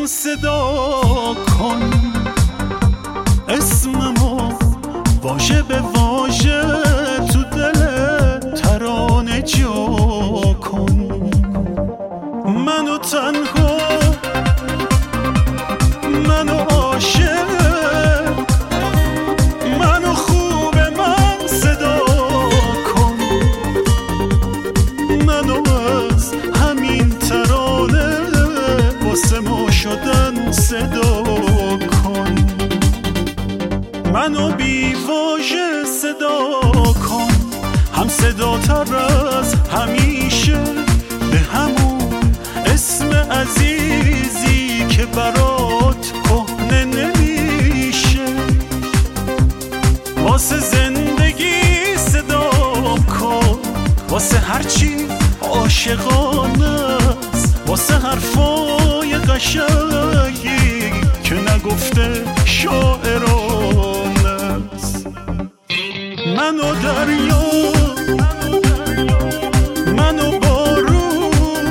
صدا کن، اسممو واژه به واژه تو دل ترانه جا کن. منو تنها، منو عاشق، منو خوب من صدا کن. منو از همین ترانه واسه ما شدن صدا کن. منو بی واژه صدا کن، هم صدا تر از همیشه، به همون اسم عزیزی که برات کهنه نمیشه. واسه زندگی صدا کن، واسه هرچی عاشقانه است، واسه حرفای قشنگی که نگفته شاعرانه است. منو دریا، منو بارون،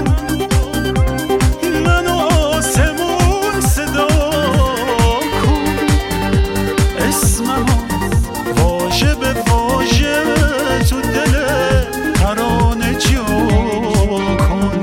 منو آسمون صدا کن. اسممو واژه به واژه تو دل ترانه جا کن.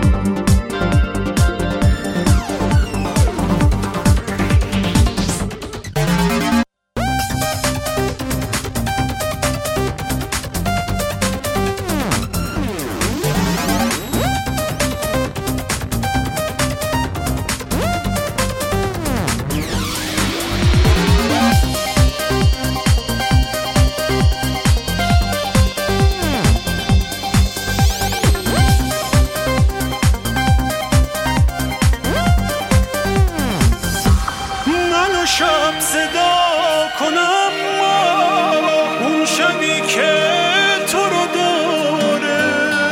شب صدا کنم ما اون شبی که تو رو داره،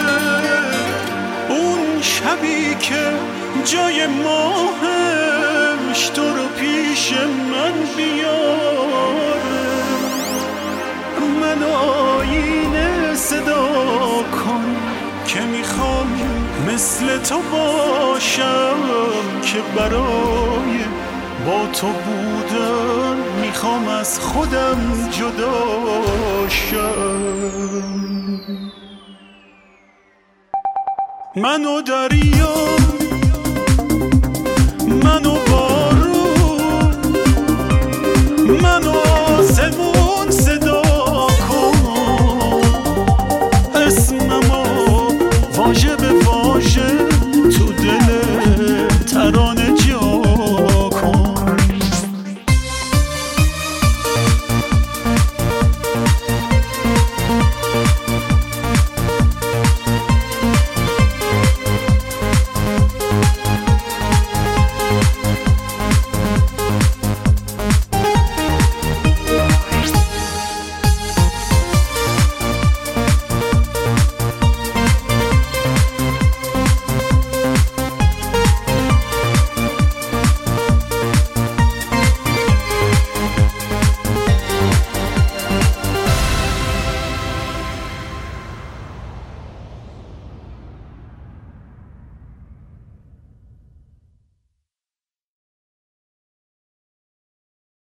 اون شبی که جای ماهش تو رو پیش من بیاره. من آینه صدا کن که میخوام مثل تو باشم، که برای با تو بودن میخوام از خودم جدا شم. منو دریا، منو بارون، منو